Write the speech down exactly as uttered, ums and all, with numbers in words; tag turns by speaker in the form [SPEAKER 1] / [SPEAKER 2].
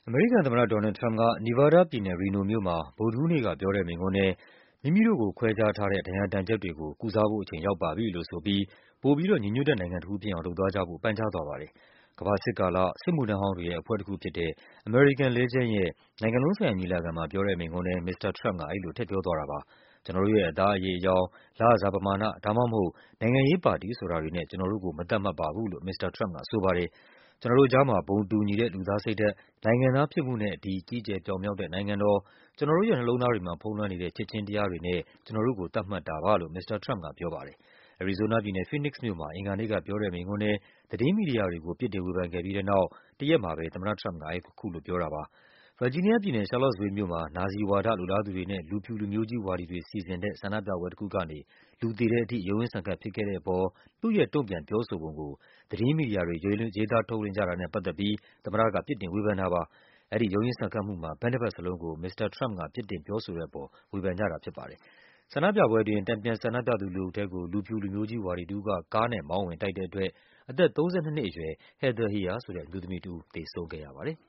[SPEAKER 1] အမေရိကန်သမ္မတ ဒေါ်နယ်လ်ဒ် ထရမ့်ပ်က နီဗားဒါးပြည်နယ်၊ ရီနိုမြို့မှာ ဗုဒ္ဓဟူးနေ့ကပြောတဲ့မိန့်ခွန်းထဲ မိမိတို့ကိုခွဲခြားထားတဲ့ ဒဏ်ရာဒဏ်ချက်တွေကို ကုစားဖို့အချိန်ရောက်ပါပြီလို့ဆိုပြီး ပိုပြီးတော့ ညီညွတ်တဲ့နိုင်ငံတခုဖြစ်အောင် လုပ်သွားကြဖို့ ပန်ကြားသွားပါတယ်။ ကမ္ဘာစစ်ကာလ စစ်မှုထမ်းဟောင်းတွေရဲ့ အဖွဲ့တခုဖြစ်တဲ့ American Legion ရဲ့ နိုင်ငံလုံးဆိုင်ရာညီလာခံမှာ ပြောတဲ့မိန့်ခွန်းထဲ မစ္စတာထရမ့်ပ်က အဲဒီလို ထည့်ပြောသွားတာပါ။ “ကျနော်တို့ရဲ့ အသားအရေအရောင်၊ လစာပမာဏ ဒါမှမဟုတ် နိုင်ငံရေးပါတီဆိုတာတွေနဲ့ ကျနော်တို့ကို မသတ်မှတ်ပါဘူး” လို့ မစ္စတာထရမ့်ပ်ကဆိုပါတယ်။ “ကျနော်တို့ကြားမှာ ဘုံတူညီတဲ့ လူသားစိတ်ဓာတ်၊ နိုင်ငံသားဖြစ်မှုနဲ့အတူ ကြီးကျယ်ပြောင်မြောက်တဲ့နိုင်ငံတော်၊ ကျနော်တို့ရဲ့ နှလုံးသားတွေမှာ ဖုံးလွှမ်းနေတဲ့ ချစ်ခြင်းတရားတွေနဲ့ ကျနော်တို့ကို သတ်မှတ်တာပါ” လို့ မစ္စတာထရမ့်ပ်ကပြောပါတယ်။ အရီဇိုးနားပြည်နယ်၊ ဖီးနစ်က်စ်မြို့မှာ အင်္ဂါနေ့ကပြောတဲ့မိန့်ခွန်းထဲ သတင်းမီဒီယာတွေကို ပြစ်တင်ဝေဖန်ခဲ့ပြီးတဲ့နောက် တရက်မှာပဲ သမ္မတထရမ့်ပ်က အခုလိုပြောတာပါ။ ဗာဂျီးနီးယားပြည်နယ်၊ ရှာလော့စ်ဗေးလ်မြို့မှာ နာဇီဝါဒ လိုလားသူတွေနဲ့ လူဖြူလူမျိုးကြီးဝါဒီတွေ စီစဉ်တဲ့ ဆန္ဒပြပွဲတခုကနေ လူသေတဲ့အထိ ရုန်းရင်းဆန်ခတ်ဖြစ်ခဲ့တဲ့အပေါ် သူ့ရဲ့ တုန့်ပြန်ပြောဆိုပုံကို သတင်းမီဒီယာတွေ ရေးသားထုတ်လွှင့်ကြတာနဲ့ပတ်သက်ပြီး သမ္မတက ပြစ်တင်ဝေဖန်တာပါ။ အဲဒီ ရုန်းရင်းဆန်ခတ်မှုမှာ ဘက်နှစ်ဘက်လုံးကို မစ္စတာထရမ့်ပ်က ပြစ်တင်ပြောဆိုတဲ့အပေါ် ဝေဖန်ကြတာဖြစ်ပါတယ်။ ဆန္ဒပြပွဲအတွင်း တန်ပြန်ဆန္ဒပြသူလူအုပ်ထဲကို လူဖြူလူမျိုးကြီးဝါဒီတဦးက ကားနဲ့မောင်းဝင်တိုက်တဲ့အတွက် အသက် ၃၂ နှစ်အရွယ် Heather Heyer ဆိုတဲ့ အမျိုးသမီးတဦး သေဆုံးခဲ့ရပါတယ်။